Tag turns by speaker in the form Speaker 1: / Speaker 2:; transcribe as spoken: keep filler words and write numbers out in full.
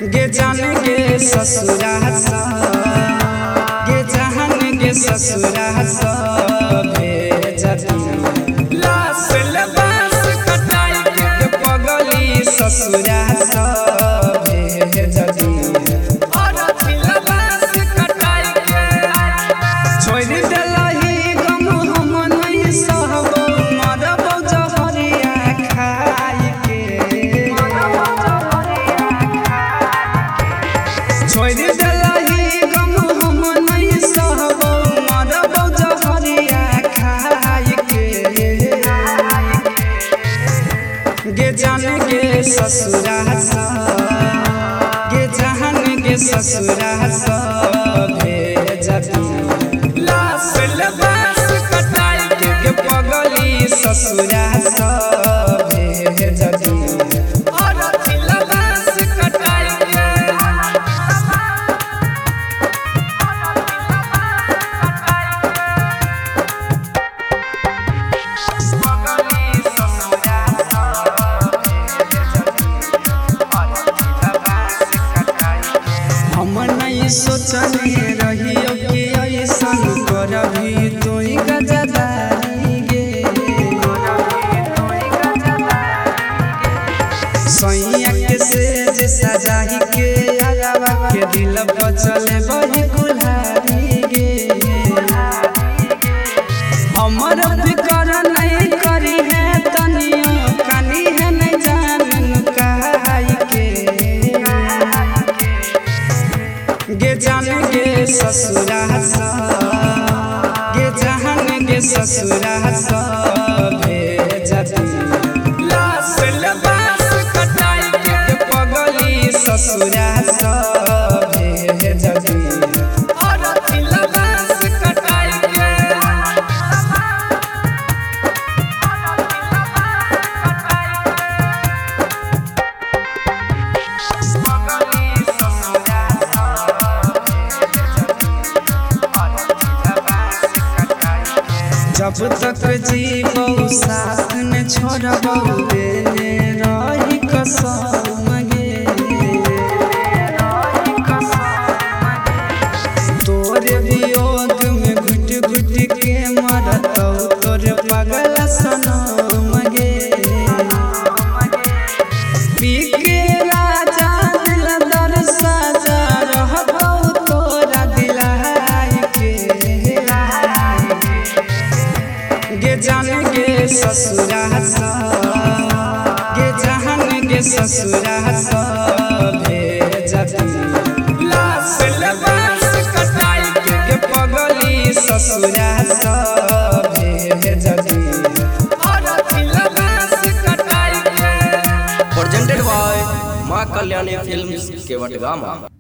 Speaker 1: गे जान गे ससुरा सा गे जहान गे ससुरा सा भेजती लाश लबास कटाई के पगली ससुरा सा भेजती और लबास कटाई के छोड़ देलही गम हम नहीं सहब मरब जहरिया खाई के छोड़ देलही गम हम नहीं सहब मरब जहरिया खाई के गे जान गे ससुरा सा गे जहान गे ससुरा सा भेजती लाश लबास कटाई के पगली ससुरा सा भेजती और लबास कटाई के हम नहीं सोचने रहियो कि ऐसन करबी तोई गजदारी गे सैया के सेज सजाही के अलावा के दिल पर चले बही कुल्हारी गे हमर फिकर नहीं करी है तनियो कानी है नहीं जान काई के गे जान गे ससुरा सा गे जहान गे ससुरा सा भेजती लाश लबास कटाई के पगली ससुरा सा भेजती और लबास कटाई के जब तक जीवो साथ न छोड़बो देने रही कसम गे तोरे वियोग में घुट घुट के मरतौ तोरे पगल सनम गे पी के राजा दिल दर साजा रहतौ तोरा दिलाई के गे जान गे ससुरा सा गे जहान गे ससुरा सा भेजती लाश लबास कटाई के पगली ससुरा सा भेजती और लबास कटाई के
Speaker 2: प्रेजेंटेड बाय मां कल्याणी फिल्म्स केवटगामा।